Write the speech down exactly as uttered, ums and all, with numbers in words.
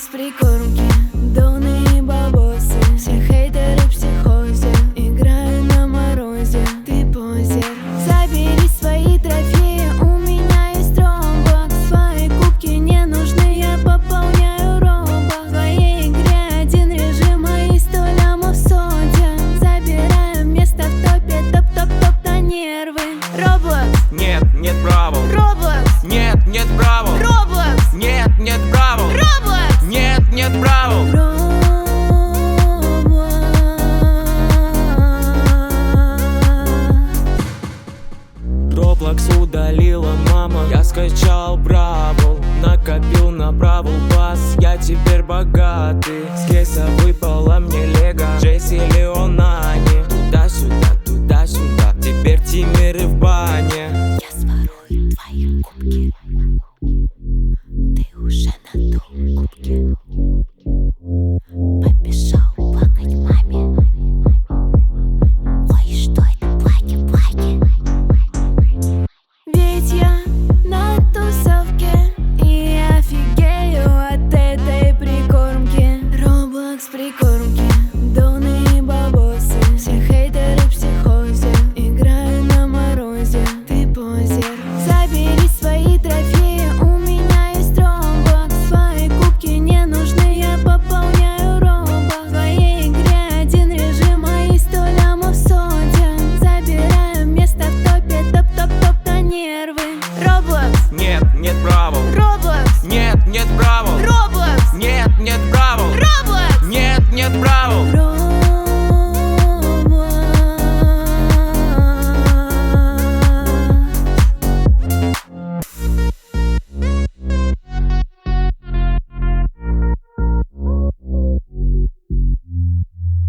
прикормки, доны и бабосы. Все хейтеры в психозе, играю на морозе. Ты позер, забери свои трофеи, у меня есть ромбок. Свои кубки не нужны, я пополняю робот. В твоей игре один режим, мои сто лямов в соте. Забираем место в топе, топ-топ-топ на нервы. Roblox. Нет, нет правил. Roblox. Нет, нет правил. Roblox. Нет, нет правил. Roblox. Нет, нет правил. Роблокс удалила мама, я скачал Бравл, накопил на Бравл Пас, я теперь богатый. С кейса выпала мне Лего, Джесси Леонани. Туда-сюда, туда-сюда, теперь тиммеры в бане.